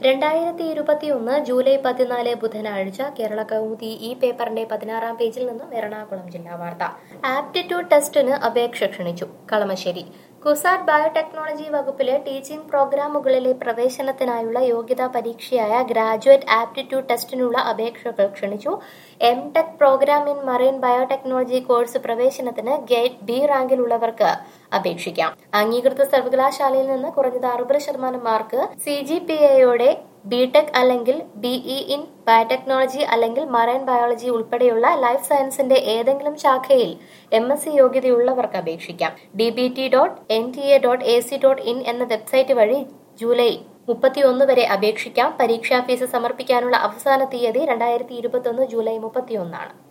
2021 July 14 ബുധനാഴ്ച കേരള കൗമുദി ഈ പേപ്പറിന്റെ 16-ാം പേജിൽ നിന്നും എറണാകുളം ജില്ലാ വാർത്ത. ആപ്റ്റിറ്റ്യൂഡ് ടെസ്റ്റിന് അപേക്ഷ ക്ഷണിച്ചു. കളമശ്ശേരി. കുസാറ്റ് ബയോടെക്നോളജി വകുപ്പിലെ ടീച്ചിംഗ് പ്രോഗ്രാമുകളിലെ പ്രവേശനത്തിനായുള്ള യോഗ്യതാ പരീക്ഷയായ ഗ്രാജുവേറ്റ് ആപ്റ്റിറ്റ്യൂഡ് ടെസ്റ്റിനുള്ള അപേക്ഷകൾ ക്ഷണിച്ചു. MTech programme in marine biotechnology course പ്രവേശനത്തിന് ഗേറ്റ് ബി റാങ്കിലുള്ളവർക്ക് അപേക്ഷിക്കാം. അംഗീകൃത സർവകലാശാലയിൽ നിന്ന് കുറഞ്ഞത് 60% മാർക്ക്, CGPAയോടെ ബിടെക് അല്ലെങ്കിൽ BE ഇൻ ബയോടെക്നോളജി അല്ലെങ്കിൽ മറൈൻ ബയോളജി ഉൾപ്പെടെയുള്ള ലൈഫ് സയൻസിന്റെ ഏതെങ്കിലും ശാഖയിൽ MSc യോഗ്യതയുള്ളവർക്ക് അപേക്ഷിക്കാം. dbt.nta.ac.in എന്ന വെബ്സൈറ്റ് വഴി ജൂലൈ 31 വരെ അപേക്ഷിക്കാം. പരീക്ഷാ ഫീസ് സമർപ്പിക്കാനുള്ള അവസാന തീയതി 2021 ജൂലൈ 31 ആണ്.